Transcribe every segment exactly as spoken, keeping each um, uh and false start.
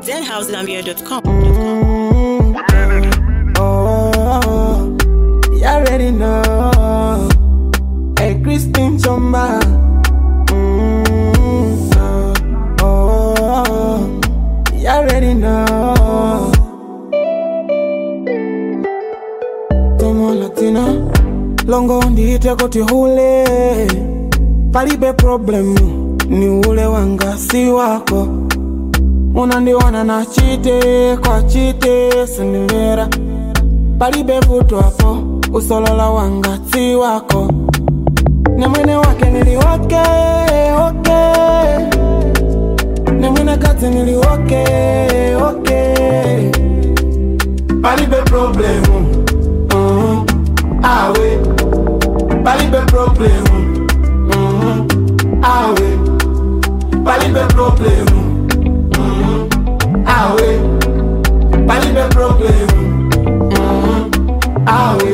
zen house zambia dot com. Mm, oh, you already know. Hey, Christine Chomba. Mm, oh, oh, you already know. Tomo Latina, longo ndite koti hule. Palibe problem, ni ule wanga si wako. Unandiwana na chite, kwa chite, sinimera. Palibe vuto hapo, usolola wanga si wako. Nemwene wake nili wake, oke. Nemwene kati nili wake, oke. Palibe problemu, uh-huh. Awe. Palibe problemu, uh-huh. Awe. Palibe problemu, uh-huh. Awe. Palibe problemu, uh-huh. Awe.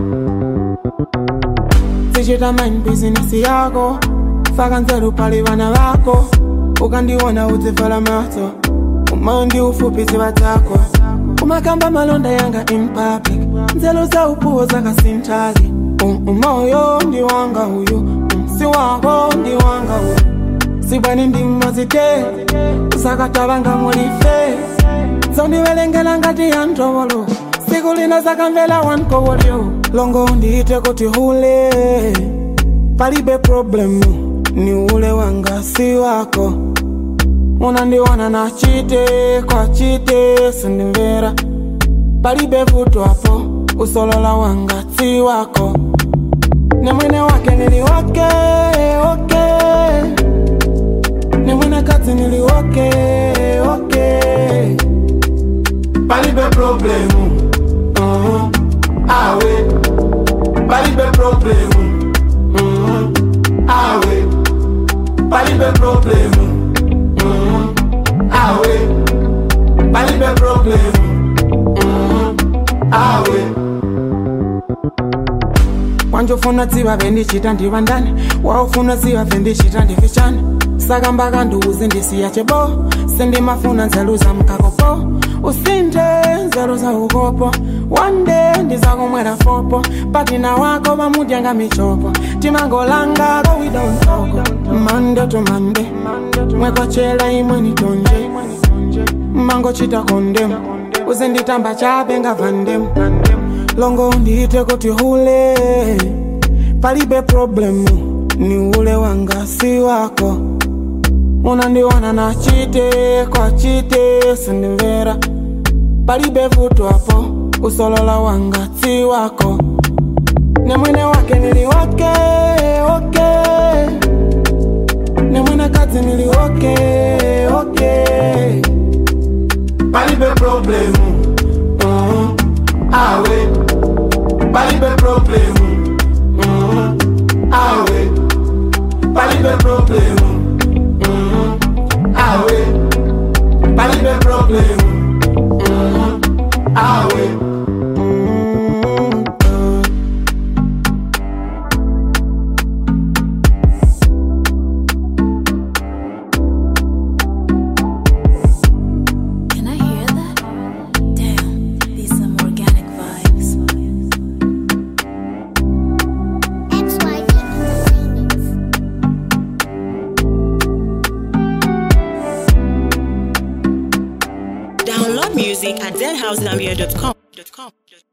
Sijita mind business yako. Fakanzeru pali wana wako. Ukandiwana uzifala mato. Umandi ufupi zibatako. Umakamba malonda yanga in public. Nzelo za upuo zaka sintali. Umoyo ndi wanga huyu. Si wako ndi wanga huyu. Sibani ndi mazite. Usakatabanga mulife. Zondi welengela ngati ya ndovolo. Sikulina zakamvela wanko wolyo. Longo ndite kuti hule. Palibe problemu, ni ule wanga si wako. Unandiwana na chite, kwa chite, sindimvera. Palibe vuto hapo, usolola wanga si wako. Nemwene wake nili wake, oke. Nemwene kati nili wake, oke. Palibe problemu, uh-huh. Awe. Palibe problemu, uh-huh. Awe. Palibe problemu, uh-huh. Awe. Palibe problemu, uh-huh. Awe. Wanjofuna ziwa vendi chita ndivandani. Waufuna ziwa vendi chita ndifichani. Saka mbaka nduzi ndisiya chebo. Sendi mafuna nzeluza mkakopo. Usinde nzeluza ukopo. One day ndiza kumwera fopo. Patina wako bamudyanga michopo. Timangolanga go we don't talk. Monday to Monday. Mweko chela imwe nitonje. Mango chita kondem. Uzinditamba chape nga vandem. Longo ndite kuti hule. Palibe problemu, ni ule wanga si wako. Unandiwana na chite, kwa chite, sindimvera. Palibe vuto hapo, usolola wanga si wako. Nemwene wake nili wake, oke. Nemwene kati nili wake, oke. Palibe problemu, uh-huh. Awe. Palibe problemu, uh-huh. Awe. Palibe problemu, uh-huh. Awe. Palibe problemu, uh-huh. Awe. Download music at zen house zambia dot com.